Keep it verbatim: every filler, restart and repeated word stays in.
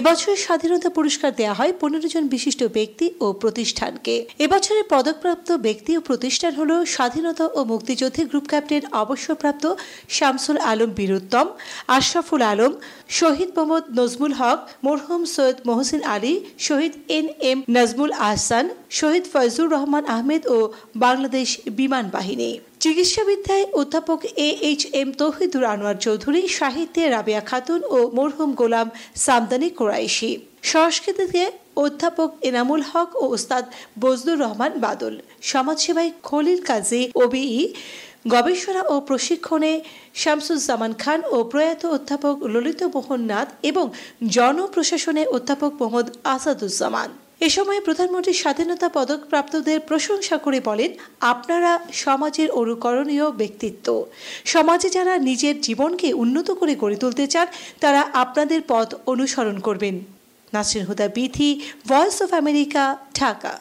এবছর স্বাধীনতা পুরস্কার দেওয়া হয় পনেরো জন বিশিষ্ট ব্যক্তি ও প্রতিষ্ঠানকে। এবছরের পদকপ্রাপ্ত ব্যক্তি ও প্রতিষ্ঠান হল স্বাধীনতা ও মুক্তিযুদ্ধে গ্রুপ ক্যাপ্টেন অবসরপ্রাপ্ত শামসুল আলম বীরুত্তম, আশরাফুল আলম, শহীদ মোহাম্মদ নজমুল হক, মরহুম সৈয়দ মহসিন আলী, শহীদ এন এম নাজমুল আহসান, শহীদ ফয়জুর রহমান আহমেদ ও বাংলাদেশ বিমান বাহিনী। চিকিৎসাবিদ্যায় অধ্যাপক A H M Tauhidur Anwar Chowdhury, সাহিত্যে রাবেয়া খাতুন ও মরহুম গোলাম সামদানি কোরাইশি, সংস্কৃতিতে অধ্যাপক এনামুল হক ও ওস্তাদ বজলুর রহমান বাদল, সমাজসেবায় খলিল কাজী ওবিই, গবেষণা ও প্রশিক্ষণে শামসুজ্জামান খান ও প্রয়াত অধ্যাপক ললিত মোহন নাথ এবং জনপ্রশাসনে অধ্যাপক মোহাম্মদ আসাদুজ্জামান। এ সময় প্রধানমন্ত্রী স্বাধীনতা পদক প্রাপ্তদের প্রশংসা করে বলেন, আপনারা সমাজের অনুকরণীয় ব্যক্তিত্ব। সমাজে যারা নিজের জীবনকে উন্নত করে গড়ে তুলতে চান তারা আপনাদের পথ অনুসরণ করবেন। Nasrin Huda Bithi, Voice of America, Dhaka.